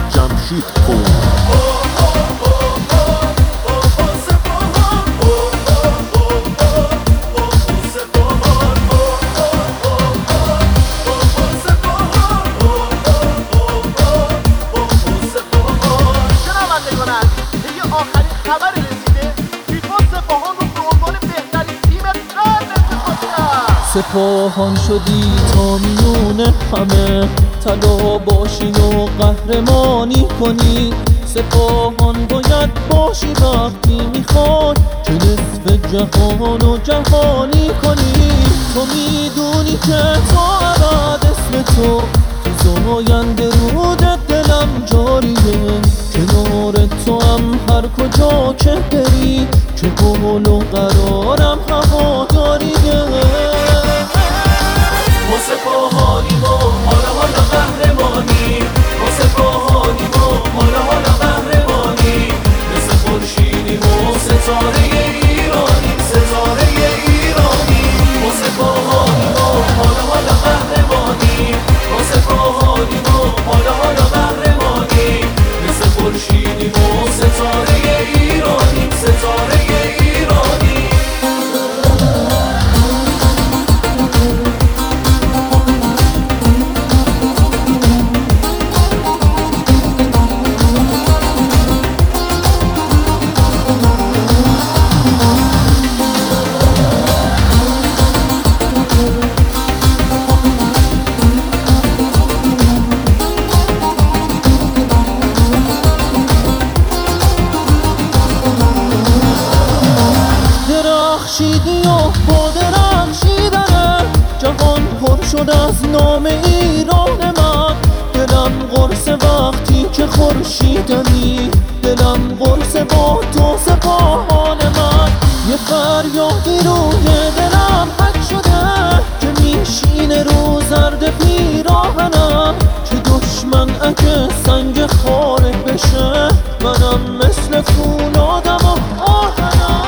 جمشید پور. آخرین خبر رسیده فیفا سپاهان رو به عنوان بهترین تیم قرن انتخاب کرد. سپاهان شدی تا میون همه، طلا باشی و قهرمانی کنی. سپاهان باید باشی وقتی میخوای که نصف جهان و جهانی کنی. تو میدونی که تا ابد اسم تو زاینده رود دلم جاریه. کنار تو هم هر کجا که بری که قول و قرارم هواداریه. ما سپاهانیم و حالا قهرمانی، ما سپاهانیم و حالا قهرمانی. مثل خورشیدیم و ستاره ایرانی، ستاره ایرانی. ما سپاهانیم و حالا قهرمانی، ما سپاهانیم و حالا قهرمانی. مثل خورشیدیم و ستاره ایرانی، ستاره ایرانی. درخشیدی و با درخشیدنه جهان پر شد از نام ایران من. دلم قرص وقتی که خورشیدمی، دلم قرص با تو سپاهان من. یه فریادی روی دلم حک شده که میشینه رو زرد پیراهنم. که دشمن اگه سنگ خاره بشه منم مثل فولادم و آهنم.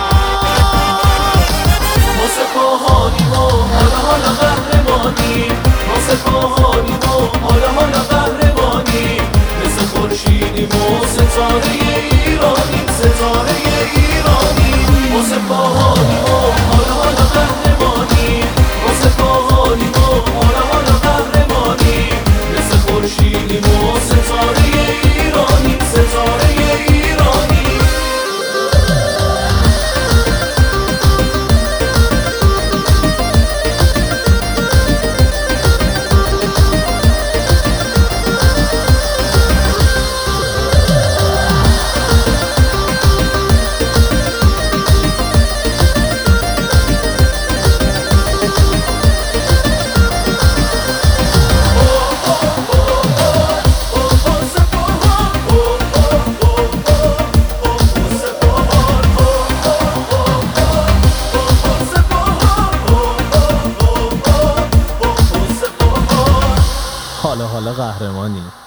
ما سپاهانیم و حالا قهرمانی، ما سپاهانیم و حالا قهرمانی. مثل خورشیدیم و ستاره ایرانی، ستاره ایرانی. ما سپاهانیم و حالا قهرمانی، ما سپاهانیم و حالا قهرمانی. مثل خورشیدیم و ستاره ایرانی، ستاره ایرانی. حالا قهرمانی.